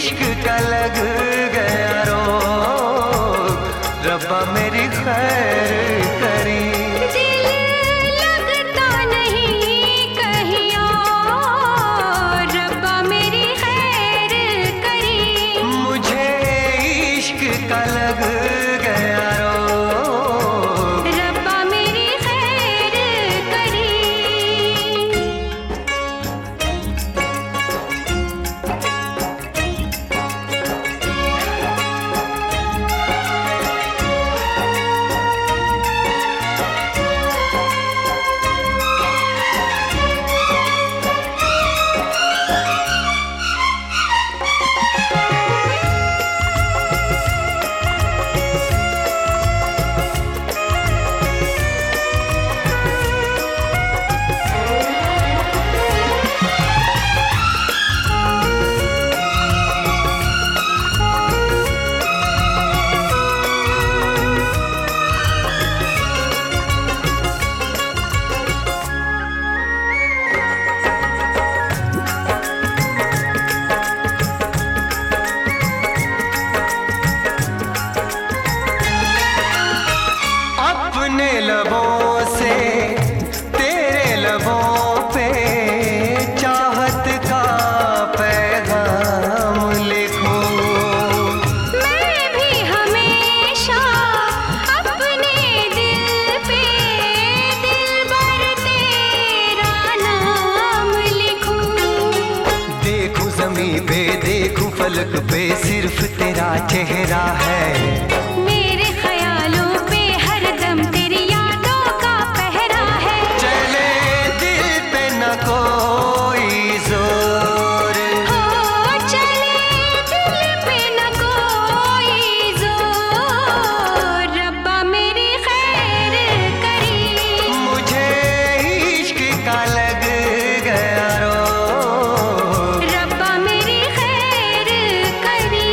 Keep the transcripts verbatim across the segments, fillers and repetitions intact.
इश्क का लग गया रोग, रब्बा मेरी खैर करी। दिल लगता नहीं कहीं और, रब्बा मेरी खैर करी। मुझे इश्क का लग गया रोग, रब्बा मेरी खैर करी। अपने लबों से तेरे लबों पे चाहत का पैगाम लिखूं। मैं भी हमेशा अपने दिल पे दिलबर तेरा नाम लिखूं। देखूं ज़मीं पे देखूं फलक पे सिर्फ तेरा चेहरा है। मेरे ख्यालों पे हरदम तेरी यादों का पहरा है। चले दिल पे न कोई जोर, हो चले दिल पे न कोई जोर, रब्बा मेरी खैर करी। मुझे इश्क का लग गया रोग, रब्बा मेरी खैर करी।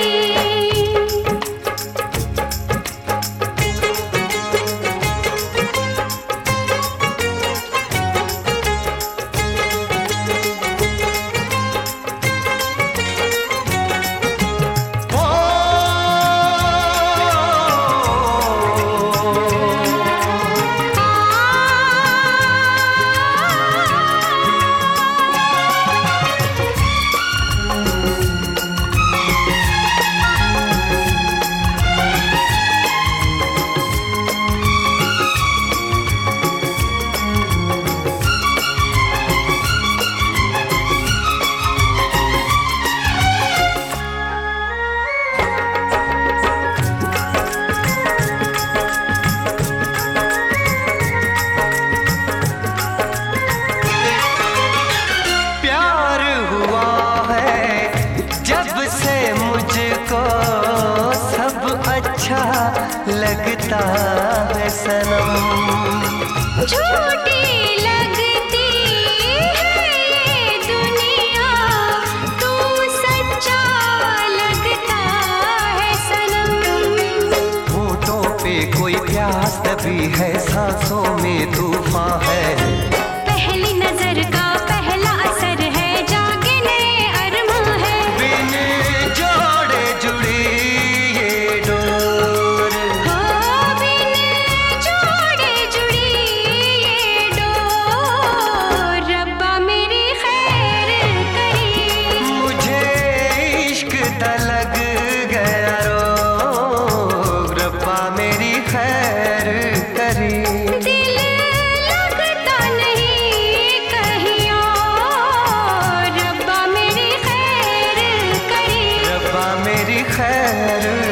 प्यार हुआ है जब से मुझको सब अच्छा लगता है सनम। झूठी लगती है ये दुनिया, तू सच्चा लगता है सनम। होठों पे कोई प्यास दबी है, सांसों में तूफान है। पहली नजर का पहला असर है, जागने अरमा है। बिन जोड़े जुड़ी ये डोर, हो बिन जोड़े जुड़ी ये डोर, रब्बा मेरी खैर करी। मुझे इश्क का लग गया रोग, रब्बा मेरी खैर करी। दिल लगता नहीं कहीं और, रब्बा मेरी खैर करी। रब्बा मेरी खैर